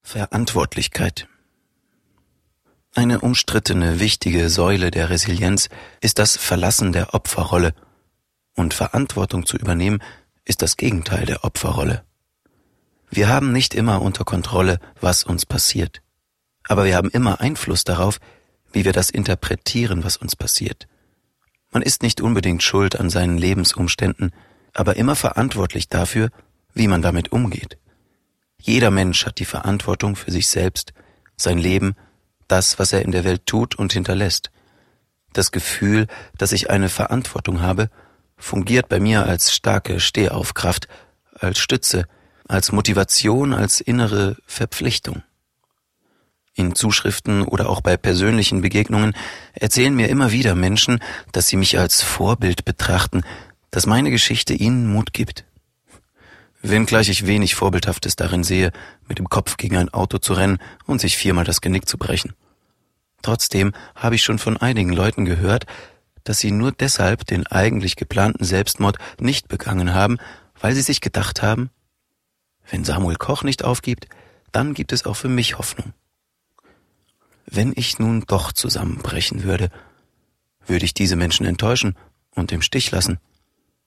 Verantwortlichkeit. Eine umstrittene, wichtige Säule der Resilienz ist das Verlassen der Opferrolle, und Verantwortung zu übernehmen ist das Gegenteil der Opferrolle. Wir haben nicht immer unter Kontrolle, was uns passiert, aber wir haben immer Einfluss darauf, wie wir das interpretieren, was uns passiert. Man ist nicht unbedingt schuld an seinen Lebensumständen, aber immer verantwortlich dafür, wie man damit umgeht. Jeder Mensch hat die Verantwortung für sich selbst, sein Leben, das, was er in der Welt tut und hinterlässt. Das Gefühl, dass ich eine Verantwortung habe, fungiert bei mir als starke Stehaufkraft, als Stütze, als Motivation, als innere Verpflichtung. In Zuschriften oder auch bei persönlichen Begegnungen erzählen mir immer wieder Menschen, dass sie mich als Vorbild betrachten, dass meine Geschichte ihnen Mut gibt. Wenngleich ich wenig Vorbildhaftes darin sehe, mit dem Kopf gegen ein Auto zu rennen und sich 4-mal das Genick zu brechen. Trotzdem habe ich schon von einigen Leuten gehört, dass sie nur deshalb den eigentlich geplanten Selbstmord nicht begangen haben, weil sie sich gedacht haben, wenn Samuel Koch nicht aufgibt, dann gibt es auch für mich Hoffnung. Wenn ich nun doch zusammenbrechen würde, würde ich diese Menschen enttäuschen und im Stich lassen.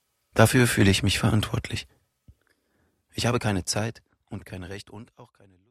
Dafür fühle ich mich verantwortlich. Ich habe keine Zeit und kein Recht und auch keine Lust.